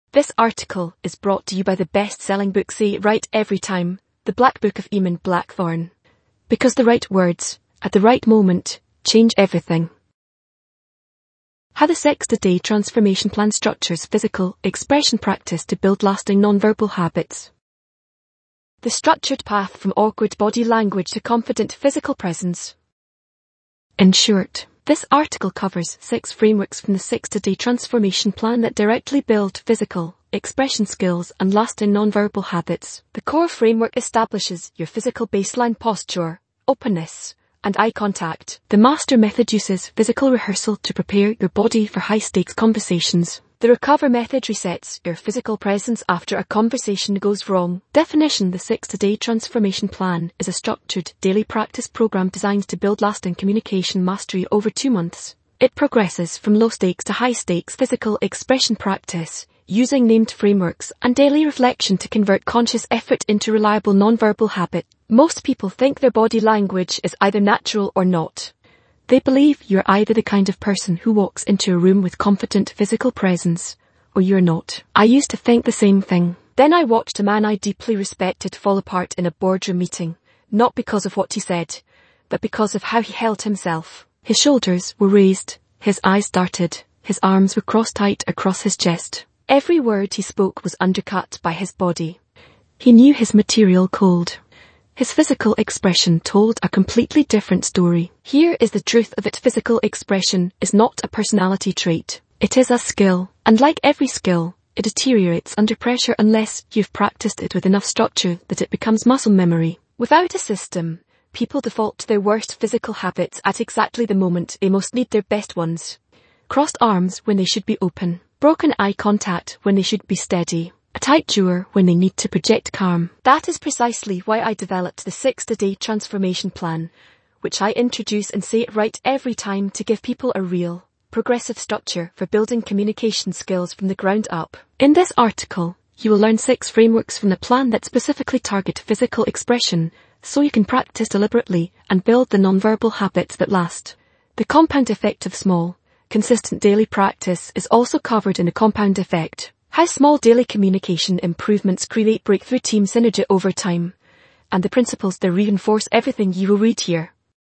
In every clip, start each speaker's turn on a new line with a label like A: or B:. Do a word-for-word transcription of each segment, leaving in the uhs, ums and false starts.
A: This article is brought to you by the best-selling book Say It Right Every Time, The Black Book of Eamon Blackthorne. Because the right words, at the right moment, change everything. How the six-a-day transformation plan structures physical expression practice to build lasting nonverbal habits. The structured path from awkward body language to confident physical presence. In short, this article covers six frameworks from the six-a-day transformation plan that directly build physical expression skills and lasting nonverbal habits. The core framework establishes your physical baseline posture, openness, and eye contact. The master method uses physical rehearsal to prepare your body for high-stakes conversations. The recover method resets your physical presence after a conversation goes wrong. Definition: the six-a-day transformation plan is a structured daily practice program designed to build lasting communication mastery over two months. It progresses from low-stakes to high-stakes physical expression practice, using named frameworks and daily reflection to convert conscious effort into reliable nonverbal habit. Most people think their body language is either natural or not. They believe you're either the kind of person who walks into a room with confident physical presence, or you're not. I used to think the same thing. Then I watched a man I deeply respected fall apart in a boardroom meeting, not because of what he said, but because of how he held himself. His shoulders were raised, his eyes darted, his arms were crossed tight across his chest. Every word he spoke was undercut by his body. He knew his material cold. His physical expression told a completely different story. Here is the truth of it: physical expression is not a personality trait. It is a skill, and like every skill, it deteriorates under pressure unless you've practiced it with enough structure that it becomes muscle memory. Without a system, people default to their worst physical habits at exactly the moment they most need their best ones. Crossed arms when they should be open. Broken eye contact when they should be steady. A tight jaw when they need to project calm. That is precisely why I developed the six-a-day transformation plan, which I introduce and say it right every time to give people a real, progressive structure for building communication skills from the ground up. In this article, you will learn six frameworks from the plan that specifically target physical expression, so you can practice deliberately and build the nonverbal habits that last. The compound effect of small, consistent daily practice is also covered in the compound effect. How small daily communication improvements create breakthrough team synergy over time, and the principles that reinforce everything you will read here.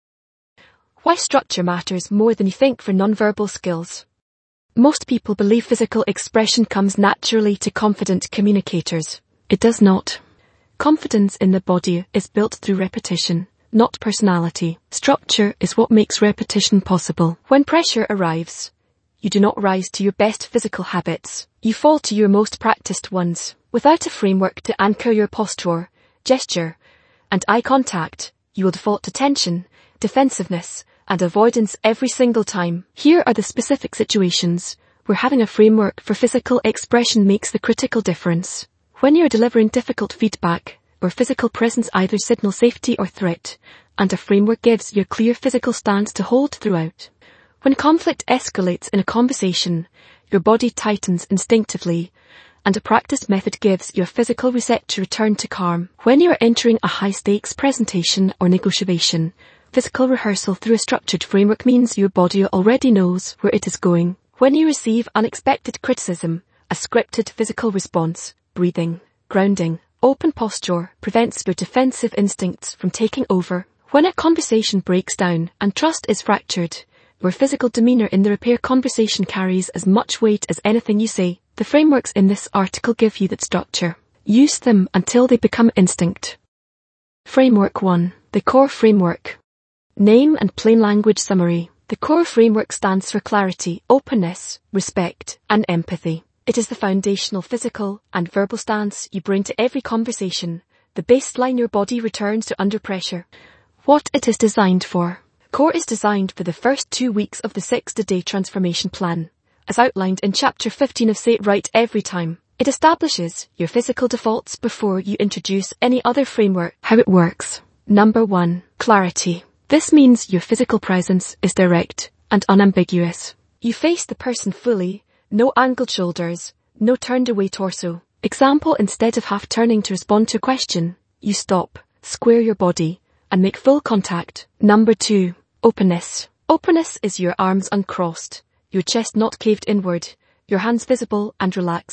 A: Why structure matters more than you think for nonverbal skills. Most people believe physical expression comes naturally to confident communicators. It does not. Confidence in the body is built through repetition, not personality. Structure is what makes repetition possible. When pressure arrives, you do not rise to your best physical habits. You fall to your most practiced ones. Without a framework to anchor your posture, gesture, and eye contact, you will default to tension, defensiveness, and avoidance every single time. Here are the specific situations where having a framework for physical expression makes the critical difference. When you're delivering difficult feedback, where physical presence either signals safety or threat, and a framework gives you a clear physical stance to hold throughout. When conflict escalates in a conversation, your body tightens instinctively, and a practiced method gives you a physical reset to return to calm. When you are entering a high-stakes presentation or negotiation, physical rehearsal through a structured framework means your body already knows where it is going. When you receive unexpected criticism, a scripted physical response, breathing, grounding, open posture prevents your defensive instincts from taking over. When a conversation breaks down and trust is fractured, your physical demeanor in the repair conversation carries as much weight as anything you say. The frameworks in this article give you that structure. Use them until they become instinct. Framework one. The core framework. Name and plain language summary. The core framework stands for clarity, openness, respect, and empathy. It is the foundational physical and verbal stance you bring to every conversation, the baseline your body returns to under pressure. What it is designed for. Core is designed for the first two weeks of the six-a-day transformation plan, as outlined in Chapter fifteen of Say It Right Every Time. It establishes your physical defaults before you introduce any other framework. How it works. Number one. Clarity. This means your physical presence is direct and unambiguous. You face the person fully, no angled shoulders, no turned away torso. Example: instead of half turning to respond to a question, you stop, square your body, and make full contact. Number two. Openness. Openness is your arms uncrossed, your chest not caved inward, your hands visible and relaxed.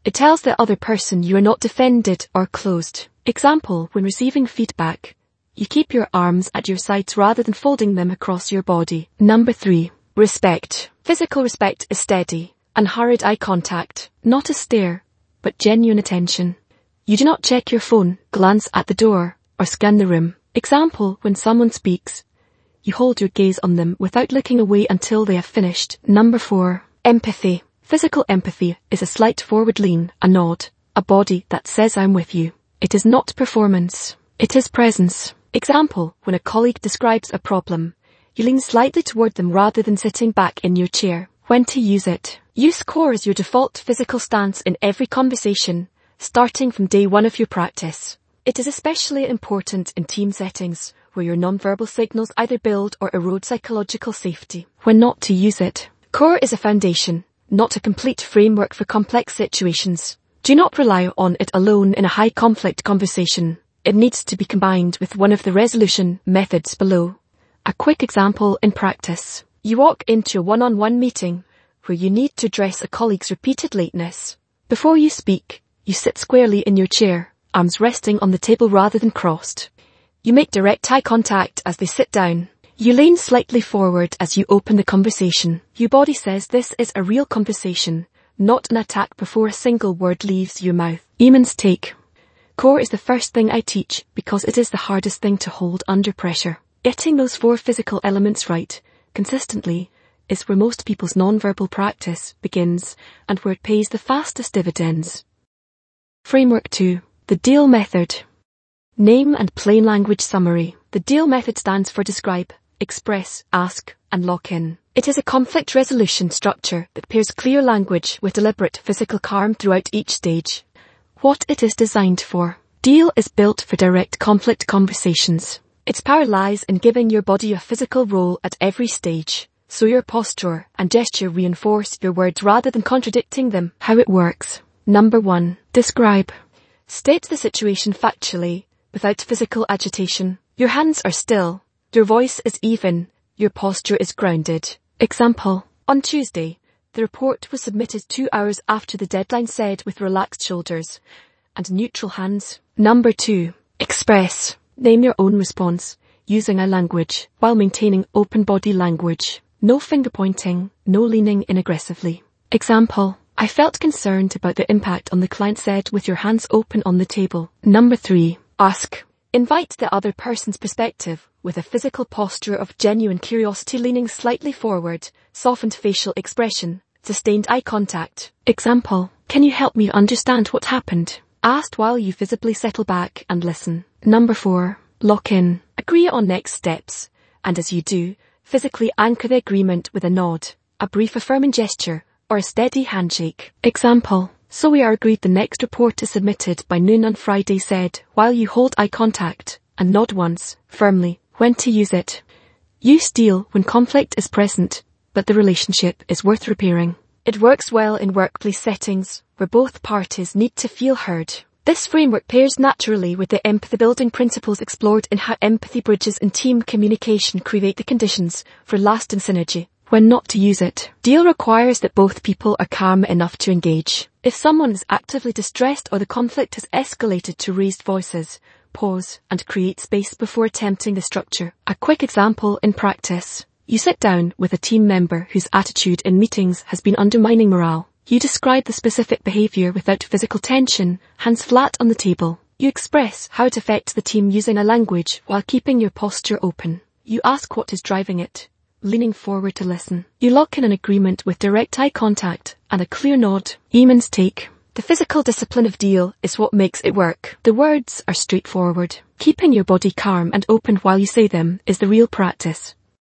A: It tells the other person you are not defended or closed. Example, when receiving feedback, you keep your arms at your sides rather than folding them across your body. Number three. Respect. Physical respect is steady, unhurried eye contact, not a stare, but genuine attention. You do not check your phone, glance at the door, or scan the room. Example, when someone speaks, you hold your gaze on them without looking away until they have finished. Number four. Empathy. Physical empathy is a slight forward lean, a nod, a body that says I'm with you. It is not performance. It is presence. Example, when a colleague describes a problem, you lean slightly toward them rather than sitting back in your chair. When to use it. Use CORE as your default physical stance in every conversation, starting from day one of your practice. It is especially important in team settings, where your nonverbal signals either build or erode psychological safety. When not to use it. CORE is a foundation, not a complete framework for complex situations. Do not rely on it alone in a high-conflict conversation. It needs to be combined with one of the resolution methods below. A quick example in practice. You walk into a one-on-one meeting where you need to address a colleague's repeated lateness. Before you speak, you sit squarely in your chair, arms resting on the table rather than crossed. You make direct eye contact as they sit down. You lean slightly forward as you open the conversation. Your body says this is a real conversation, not an attack before a single word leaves your mouth. Eamon's take. CORE is the first thing I teach because it is the hardest thing to hold under pressure. Getting those four physical elements right, consistently, is where most people's nonverbal practice begins and where it pays the fastest dividends. Framework two. The DEAL method. Name and plain language summary. The DEAL method stands for describe, express, ask, and lock in. It is a conflict resolution structure that pairs clear language with deliberate physical calm throughout each stage. What it is designed for. DEAL is built for direct conflict conversations. Its power lies in giving your body a physical role at every stage, so your posture and gesture reinforce your words rather than contradicting them. How it works. Number one. Describe. State the situation factually, without physical agitation. Your hands are still, your voice is even, your posture is grounded. Example. On Tuesday, the report was submitted two hours after the deadline, said with relaxed shoulders and neutral hands. Number two. Express. Name your own response, using a language, while maintaining open body language. No finger pointing, no leaning in aggressively. Example. I felt concerned about the impact on the client, said with your hands open on the table. Number three. Ask. Invite the other person's perspective with a physical posture of genuine curiosity, leaning slightly forward, softened facial expression, sustained eye contact. Example. Can you help me understand what happened? Asked while you visibly settle back and listen. Number four. Lock in. Agree on next steps, and as you do, physically anchor the agreement with a nod, a brief affirming gesture, or a steady handshake. Example. So we are agreed the next report is submitted by noon on Friday, said while you hold eye contact and nod once, firmly. When to use it. Use DEAL when conflict is present, but the relationship is worth repairing. It works well in workplace settings where both parties need to feel heard. This framework pairs naturally with the empathy-building principles explored in How Empathy Bridges in Team Communication Create the Conditions for Lasting Synergy. When not to use it. DEAL requires that both people are calm enough to engage. If someone is actively distressed or the conflict has escalated to raised voices, pause and create space before attempting the structure. A quick example in practice. You sit down with a team member whose attitude in meetings has been undermining morale. You describe the specific behavior without physical tension, hands flat on the table. You express how it affects the team using a language while keeping your posture open. You ask what is driving it, leaning forward to listen. You lock in an agreement with direct eye contact and a clear nod. Eamon's take. The physical discipline of DEAL is what makes it work. The words are straightforward. Keeping your body calm and open while you say them is the real practice.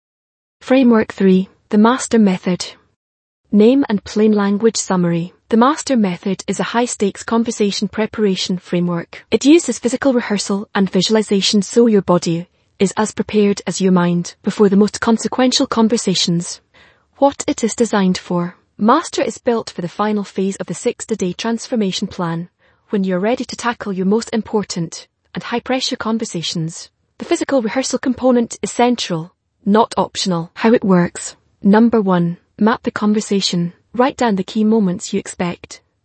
A: Framework three. The Master Method. Name and plain language summary. The Master Method is a high-stakes conversation preparation framework. It uses physical rehearsal and visualization so your body is as prepared as your mind before the most consequential conversations. What it is designed for. Master is built for the final phase of the sixty-day transformation plan, when you're ready to tackle your most important and high-pressure conversations. The physical rehearsal component is central, not optional. How it works. Number one. Map the conversation. Write down the key moments you expect,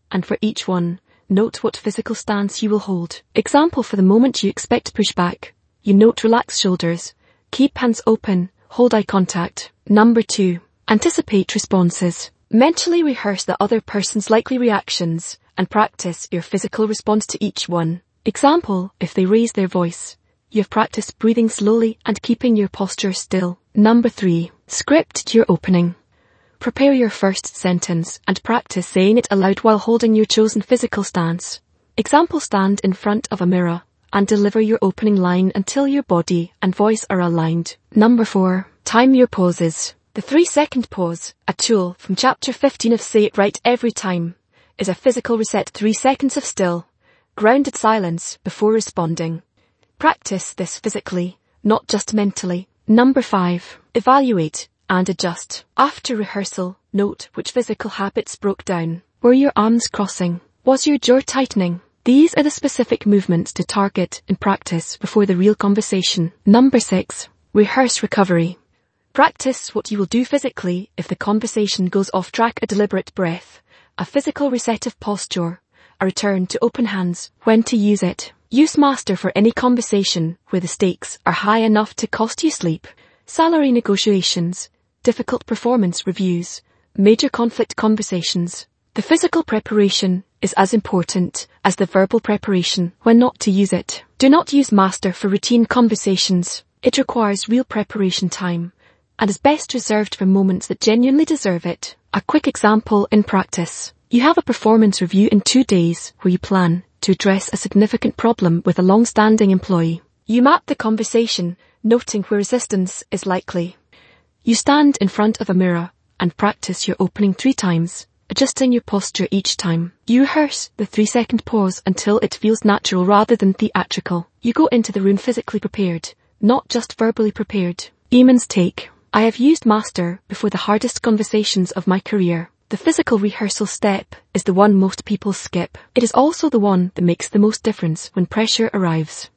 A: and for each one, note what physical stance you will hold. Example: for the moment you expect pushback, you note relaxed shoulders, keep hands open, hold eye contact. Number two. Anticipate responses. Mentally rehearse the other person's likely reactions and practice your physical response to each one. Example: if they raise their voice, you have practiced breathing slowly and keeping your posture still. Number three. Script your opening. Prepare your first sentence and practice saying it aloud while holding your chosen physical stance. Example: stand in front of a mirror and deliver your opening line until your body and voice are aligned. Number four. Time your pauses. The three-second pause, a tool from chapter fifteen of Say It Right Every Time, is a physical reset. Three seconds of still, grounded silence before responding. Practice this physically, not just mentally. Number five. Evaluate and adjust. After rehearsal, note which physical habits broke down. Were your arms crossing? Was your jaw tightening? These are the specific movements to target in practice before the real conversation. Number six. Rehearse recovery. Practice what you will do physically if the conversation goes off track. A deliberate breath, a physical reset of posture, a return to open hands. When to use it. Use Master for any conversation where the stakes are high enough to cost you sleep, salary negotiations, difficult performance reviews, major conflict conversations. The physical preparation is as important as the verbal preparation. When not to use it. Do not use Master for routine conversations. It requires real preparation time and is best reserved for moments that genuinely deserve it. A quick example in practice. You have a performance review in two days where you plan to address a significant problem with a long-standing employee. You map the conversation, noting where resistance is likely. You stand in front of a mirror and practice your opening three times, adjusting your posture each time. You rehearse the three-second pause until it feels natural rather than theatrical. You go into the room physically prepared, not just verbally prepared. Eamon's take. I have used Master before the hardest conversations of my career. The physical rehearsal step is the one most people skip. It is also the one that makes the most difference when pressure arrives.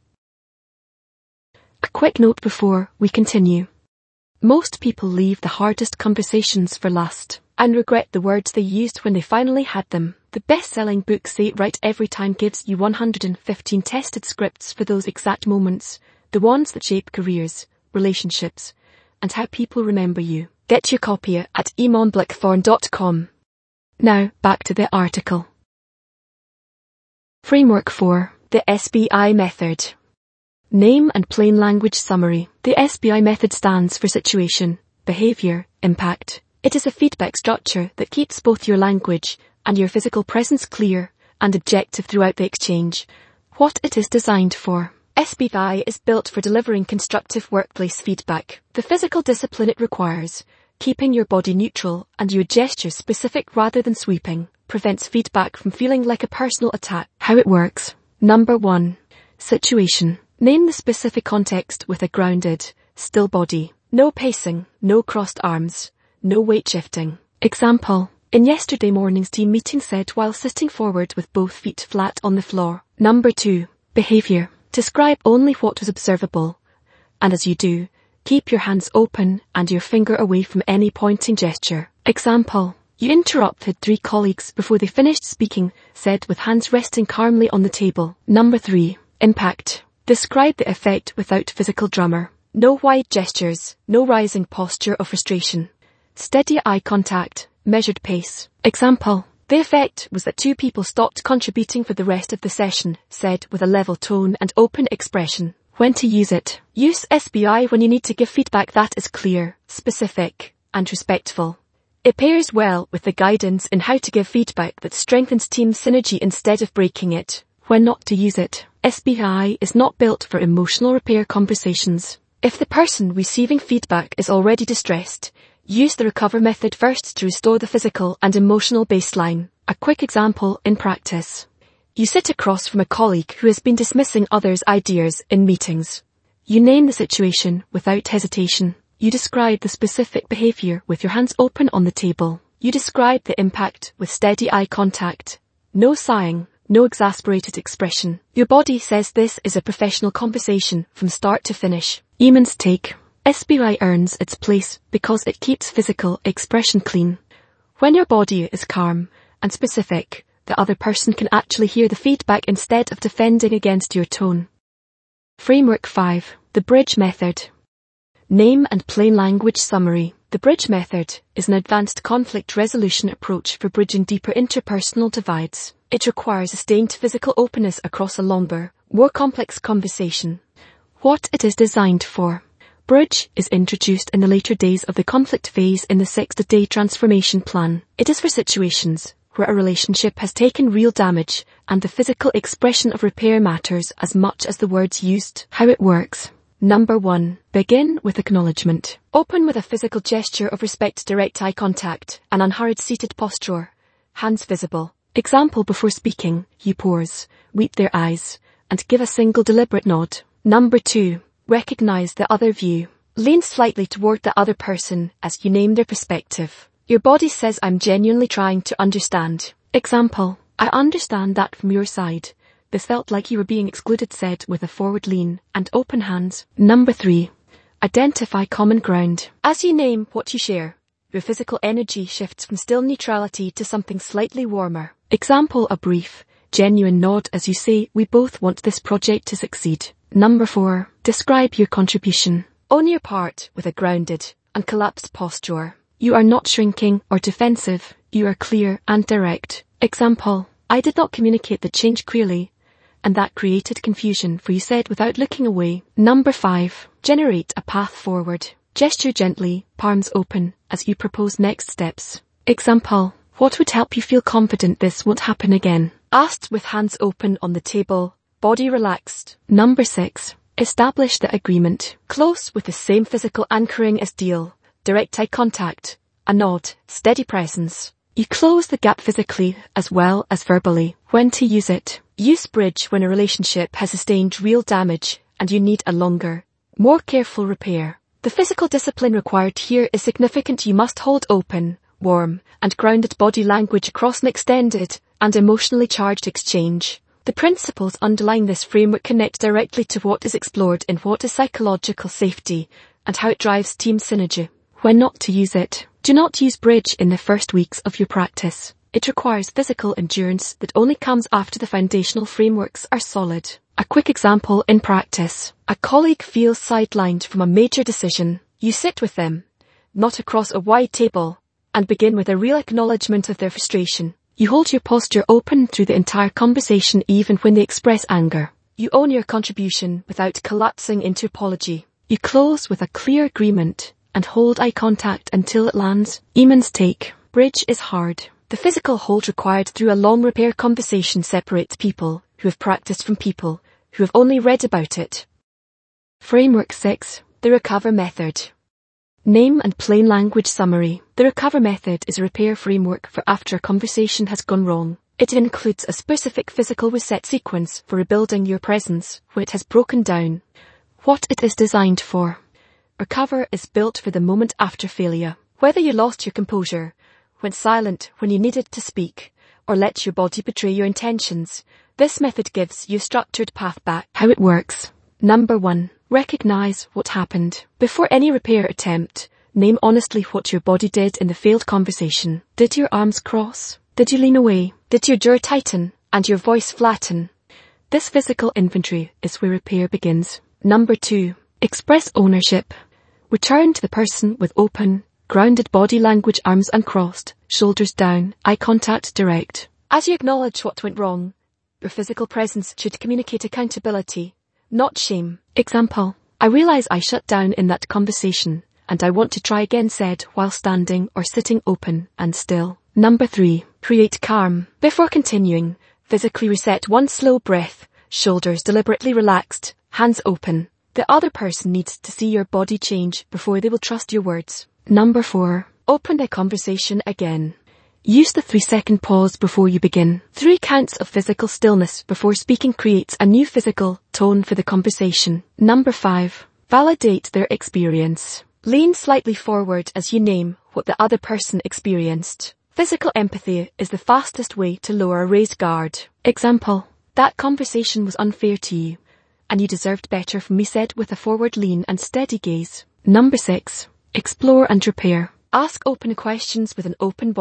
A: A quick note before we continue. Most people leave the hardest conversations for last and regret the words they used when they finally had them. The best-selling book Say It Right Every Time gives you one hundred fifteen tested scripts for those exact moments, the ones that shape careers, relationships, and how people remember you. Get your copy at eamon blackthorn dot com. Now, back to the article. Framework for the S B I method. Name and plain language summary. The S B I method stands for situation, behavior, impact. It is a feedback structure that keeps both your language and your physical presence clear and objective throughout the exchange. What it is designed for. S B I is built for delivering constructive workplace feedback. The physical discipline it requires, keeping your body neutral and your gestures specific rather than sweeping, prevents feedback from feeling like a personal attack. How it works. Number one. Situation. Name the specific context with a grounded, still body. No pacing, no crossed arms, no weight shifting. Example. In yesterday morning's team meeting said while sitting forward with both feet flat on the floor. Number two. Behavior. Describe only what was observable, and as you do, keep your hands open and your finger away from any pointing gesture. Example. You interrupted three colleagues before they finished speaking, said with hands resting calmly on the table. Number three. Impact. Describe the effect without physical drama. No wide gestures, no rising posture of frustration. Steady eye contact, measured pace. Example. The effect was that two people stopped contributing for the rest of the session, said with a level tone and open expression. When to use it. Use S B I when you need to give feedback that is clear, specific, and respectful. It pairs well with the guidance in how to give feedback that strengthens team synergy instead of breaking it. When not to use it. S B I is not built for emotional repair conversations. If the person receiving feedback is already distressed, use the recover method first to restore the physical and emotional baseline. A quick example in practice. You sit across from a colleague who has been dismissing others' ideas in meetings. You name the situation without hesitation. You describe the specific behavior with your hands open on the table. You describe the impact with steady eye contact. No sighing, no exasperated expression. Your body says this is a professional conversation from start to finish. Eamon's take. S B I earns its place because it keeps physical expression clean. When your body is calm and specific, the the other person can actually hear the feedback instead of defending against your tone. Framework five. The Bridge Method. Name and plain language summary. The Bridge Method is an advanced conflict resolution approach for bridging deeper interpersonal divides. It requires sustained physical openness across a longer, more complex conversation. What it is designed for. Bridge is introduced in the later days of the conflict phase in the sixty-day transformation plan. It is for situations where a relationship has taken real damage and the physical expression of repair matters as much as the words used. How it works. Number one. Begin with acknowledgement. Open with a physical gesture of respect, direct eye contact, an unhurried seated posture, hands visible. Example: before speaking, you pause, meet their eyes, and give a single deliberate nod. Number two. Recognize the other view. Lean slightly toward the other person as you name their perspective. Your body says, I'm genuinely trying to understand. Example: I understand that from your side. This felt like you were being excluded, said with a forward lean and open hands. Number three. Identify common ground. As you name what you share, your physical energy shifts from still neutrality to something slightly warmer. Example: a brief, genuine nod as you say, we both want this project to succeed. Number four. Describe your contribution. Own your part with a grounded, uncollapsed posture. You are not shrinking or defensive, you are clear and direct. Example: I did not communicate the change clearly, and that created confusion for you, said without looking away. Number five. Generate a path forward. Gesture gently, palms open, as you propose next steps. Example: what would help you feel confident this won't happen again? Asked with hands open on the table, body relaxed. Number six. Establish the agreement. Close with the same physical anchoring as deal, direct eye contact, a nod, steady presence. You close the gap physically as well as verbally. When to use it. Use bridge when a relationship has sustained real damage and you need a longer, more careful repair. The physical discipline required here is significant. You must hold open, warm, and grounded body language across an extended and emotionally charged exchange. The principles underlying this framework connect directly to what is explored in What is Psychological Safety and how it drives team synergy. When not to use it. Do not use bridge in the first weeks of your practice. It requires physical endurance that only comes after the foundational frameworks are solid. A quick example in practice. A colleague feels sidelined from a major decision. You sit with them, not across a wide table, and begin with a real acknowledgement of their frustration. You hold your posture open through the entire conversation even when they express anger. You own your contribution without collapsing into apology. You close with a clear agreement and hold eye contact until it lands. Eamon's take. Bridge is hard. The physical hold required through a long repair conversation separates people who have practiced from people who have only read about it. Framework six. The Recover Method. Name and plain language summary. The Recover Method is a repair framework for after a conversation has gone wrong. It includes a specific physical reset sequence for rebuilding your presence when it has broken down. What it is designed for. Recover is built for the moment after failure. Whether you lost your composure, went silent when you needed to speak, or let your body betray your intentions, this method gives you a structured path back. How it works. Number one. Recognize what happened. Before any repair attempt, name honestly what your body did in the failed conversation. Did your arms cross? Did you lean away? Did your jaw tighten and your voice flatten? This physical inventory is where repair begins. Number two. Express ownership. Return to the person with open, grounded body language, arms uncrossed, shoulders down, eye contact direct. As you acknowledge what went wrong, your physical presence should communicate accountability, not shame. Example: I realize I shut down in that conversation, and I want to try again, said while standing or sitting open and still. Number three. Create calm. Before continuing, physically reset one slow breath, shoulders deliberately relaxed, hands open. The other person needs to see your body change before they will trust your words. Number four. Open the conversation again. Use the three second pause before you begin. Three counts of physical stillness before speaking creates a new physical tone for the conversation. Number five. Validate their experience. Lean slightly forward as you name what the other person experienced. Physical empathy is the fastest way to lower a raised guard. Example: that conversation was unfair to you, and you deserved better from me, said with a forward lean and steady gaze. Number six. Explore and repair. Ask open questions with an open body.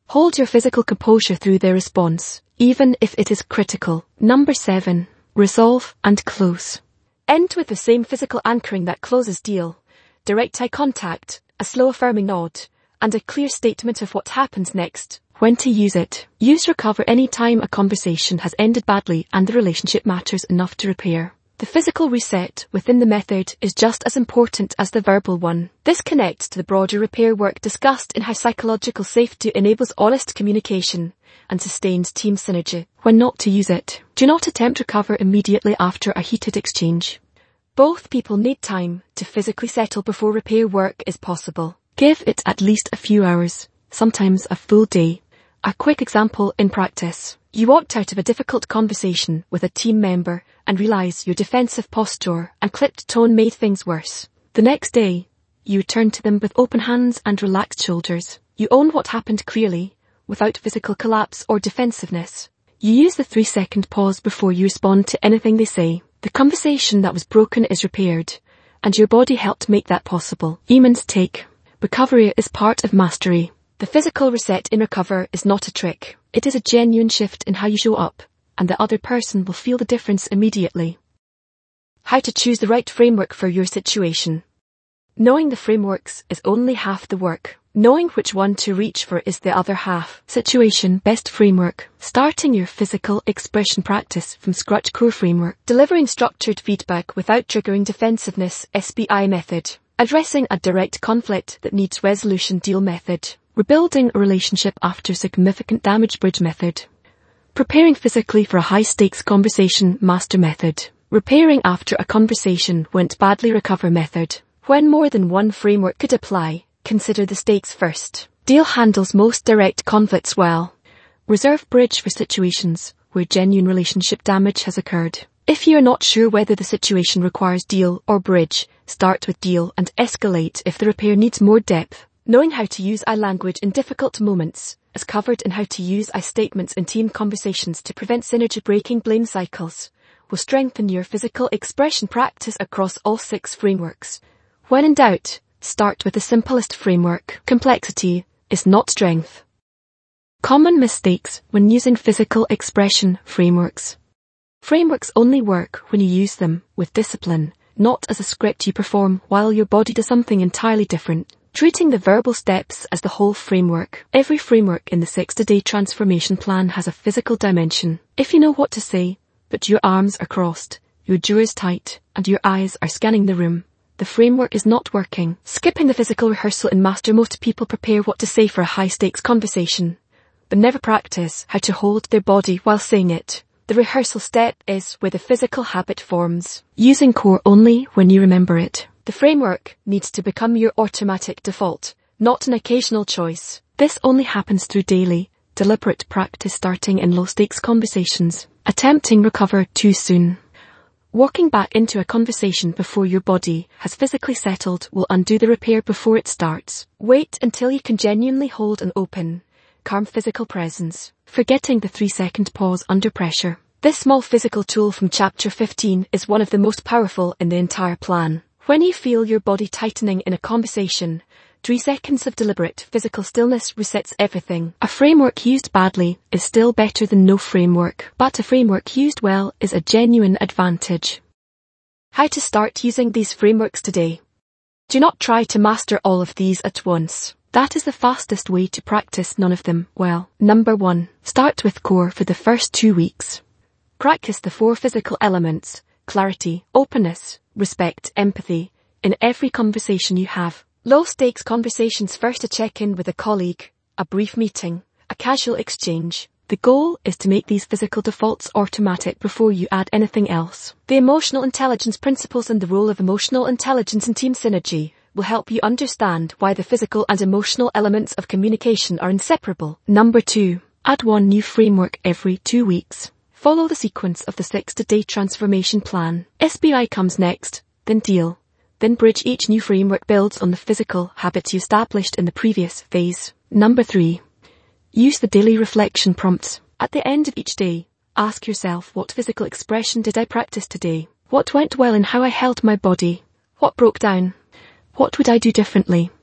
A: Hold your physical composure through their response, even if it is critical. Number seven. Resolve and close. End with the same physical anchoring that closes deal. Direct eye contact, a slow affirming nod, and a clear statement of what happens next. When to use it. Use recover any time a conversation has ended badly and the relationship matters enough to repair. The physical reset within the method is just as important as the verbal one. This connects to the broader repair work discussed in how psychological safety enables honest communication and sustains team synergy. When not to use it. Do not attempt recover immediately after a heated exchange. Both people need time to physically settle before repair work is possible. Give it at least a few hours, sometimes a full day. A quick example in practice. You walked out of a difficult conversation with a team member and realize your defensive posture and clipped tone made things worse. The next day, you return to them with open hands and relaxed shoulders. You own what happened clearly, without physical collapse or defensiveness. You use the three second pause before you respond to anything they say. The conversation that was broken is repaired, and your body helped make that possible. Eamon's take. Recovery is part of mastery. The physical reset in recover is not a trick. It is a genuine shift in how you show up, and the other person will feel the difference immediately. How to choose the right framework for your situation. Knowing the frameworks is only half the work. Knowing which one to reach for is the other half. Situation best framework. Starting your physical expression practice from scratch core framework. Delivering structured feedback without triggering defensiveness S B I method. Addressing a direct conflict that needs resolution deal method. Rebuilding a relationship after significant damage bridge method. Preparing physically for a high-stakes conversation master method. Repairing after a conversation went badly recover method. When more than one framework could apply, consider the stakes first. Deal handles most direct conflicts well. Reserve bridge for situations where genuine relationship damage has occurred. If you are not sure whether the situation requires deal or bridge, start with deal and escalate if the repair needs more depth. Knowing how to use I language in difficult moments, as covered in how to use I statements in team conversations to prevent synergy breaking blame cycles, will strengthen your physical expression practice across all six frameworks. When in doubt, start with the simplest framework. Complexity is not strength. Common mistakes when using physical expression frameworks. Frameworks only work when you use them with discipline, not as a script you perform while your body does something entirely different. Treating the verbal steps as the whole framework. Every framework in the sixty-day transformation plan has a physical dimension. If you know what to say, but your arms are crossed, your jaw is tight, and your eyes are scanning the room, the framework is not working. Skipping the physical rehearsal in master, most people prepare what to say for a high-stakes conversation, but never practice how to hold their body while saying it. The rehearsal step is where the physical habit forms. Using core only when you remember it. The framework needs to become your automatic default, not an occasional choice. This only happens through daily, deliberate practice starting in low-stakes conversations. Attempting recover too soon. Walking back into a conversation before your body has physically settled will undo the repair before it starts. Wait until you can genuinely hold an open, calm physical presence, forgetting the three-second pause under pressure. This small physical tool from chapter fifteen is one of the most powerful in the entire plan. When you feel your body tightening in a conversation, three seconds of deliberate physical stillness resets everything. A framework used badly is still better than no framework, but a framework used well is a genuine advantage. How to start using these frameworks today. Do not try to master all of these at once. That is the fastest way to practice none of them well. Number one. Start with core for the first two weeks. Practice the four physical elements: clarity, openness, respect, empathy, in every conversation you have. Low-stakes conversations first: a check-in with a colleague, a brief meeting, a casual exchange. The goal is to make these physical defaults automatic before you add anything else. The emotional intelligence principles and the role of emotional intelligence in team synergy will help you understand why the physical and emotional elements of communication are inseparable. Number two. Add one new framework every two weeks. Follow the sequence of the sixty-day transformation plan. S B I comes next, then deal, then bridge. Each new framework builds on the physical habits you established in the previous phase. Number three. Use the daily reflection prompts. At the end of each day, ask yourself, what physical expression did I practice today? What went well in how I held my body? What broke down? What would I do differently?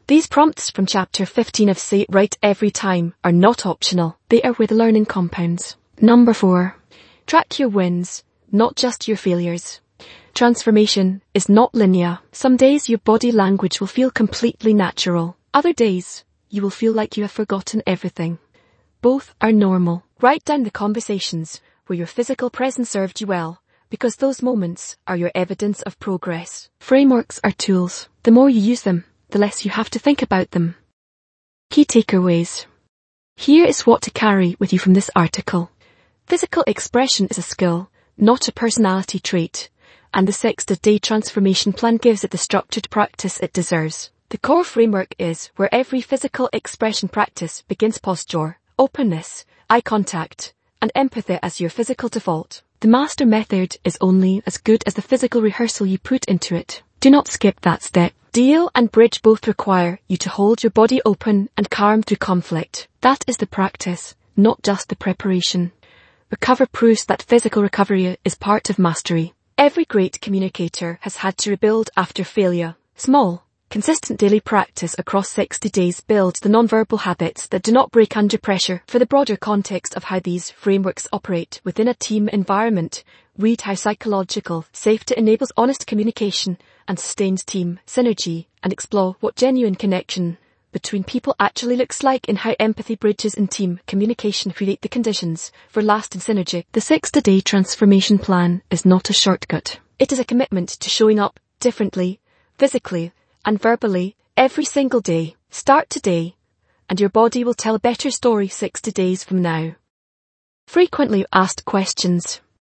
A: These prompts from chapter fifteen of Say It Right Every Time are not optional. They are where the learning compounds. Number four. Track your wins, not just your failures. Transformation is not linear. Some days your body language will feel completely natural. Other days, you will feel like you have forgotten everything. Both are normal. Write down the conversations where your physical presence served you well, because those moments are your evidence of progress. Frameworks are tools. The more you use them, the less you have to think about them. Key takeaways. Here is what to carry with you from this article. Physical expression is a skill, not a personality trait, and the sixty-day transformation plan gives it the structured practice it deserves. The core framework is where every physical expression practice begins posture, openness, eye contact, and empathy as your physical default. The master method is only as good as the physical rehearsal you put into it. Do not skip that step. Deal and bridge both require you to hold your body open and calm through conflict. That is the practice, not just the preparation. Recover proves that physical recovery is part of mastery. Every great communicator has had to rebuild after failure. Small, consistent daily practice across sixty days builds the nonverbal habits that do not break under pressure. For the broader context of how these frameworks operate within a team environment, read how psychological safety enables honest communication and sustained team synergy, and explore what genuine connection between people actually looks like and how empathy bridges in team communication create the conditions for lasting synergy. The sixty-day transformation plan is not a shortcut. It is a commitment to showing up differently, physically, and verbally, every single day. Start today, and your body will tell a better story sixty days from now. Frequently asked questions.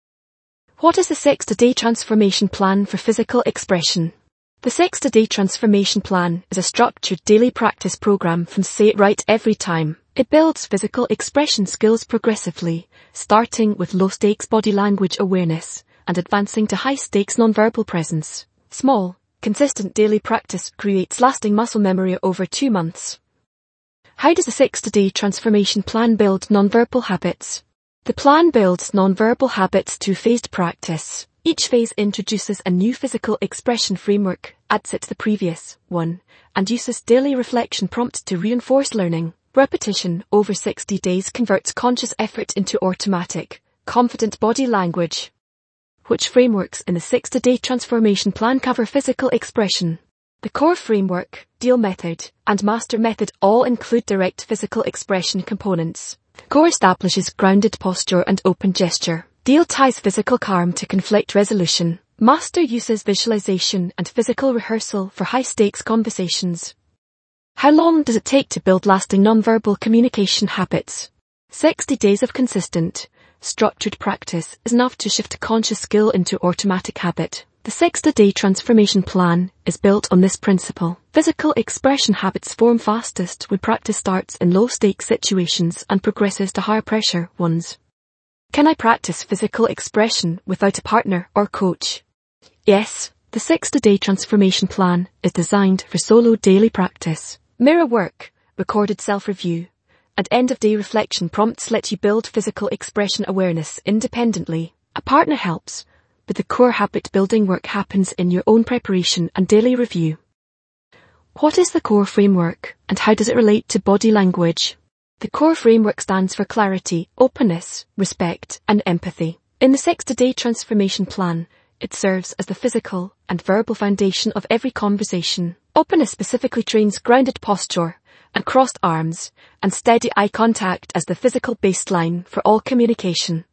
A: What is the sixty-day transformation plan for physical expression? The sixty-day transformation plan is a structured daily practice program from Say It Right Every Time. It builds physical expression skills progressively, starting with low-stakes body language awareness and advancing to high-stakes nonverbal presence. Small, consistent daily practice creates lasting muscle memory over two months. How does the sixty-day transformation plan build nonverbal habits? The plan builds nonverbal habits through phased practice. Each phase introduces a new physical expression framework, adds it to the previous one, and uses daily reflection prompts to reinforce learning. Repetition over sixty days converts conscious effort into automatic, confident body language. Which frameworks in the sixty-day transformation plan cover physical expression? The core framework, deal method, and master method all include direct physical expression components. Core establishes grounded posture and open gesture. Deal ties physical calm to conflict resolution. Master uses visualization and physical rehearsal for high-stakes conversations. How long does it take to build lasting nonverbal communication habits? sixty days of consistent, structured practice is enough to shift conscious skill into automatic habit. The sixty-day transformation plan is built on this principle. Physical expression habits form fastest when practice starts in low-stakes situations and progresses to higher-pressure ones. Can I practice physical expression without a partner or coach? Yes, the sixty-day transformation plan is designed for solo daily practice. Mirror work, recorded self-review, and end-of-day reflection prompts let you build physical expression awareness independently. A partner helps, but the core habit-building work happens in your own preparation and daily review. What is the core framework, and how does it relate to body language? The core framework stands for clarity, openness, respect, and empathy. In the sixty-day transformation plan, it serves as the physical and verbal foundation of every conversation. Openness specifically trains grounded posture and crossed arms, and steady eye contact as the physical baseline for all communication.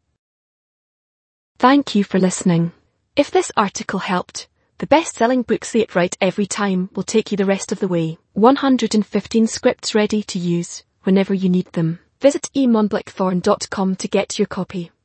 A: Thank you for listening. If this article helped, the best-selling book Say It Right Every Time will take you the rest of the way. one hundred fifteen scripts ready to use whenever you need them. Visit e mon blackthorn dot com to get your copy.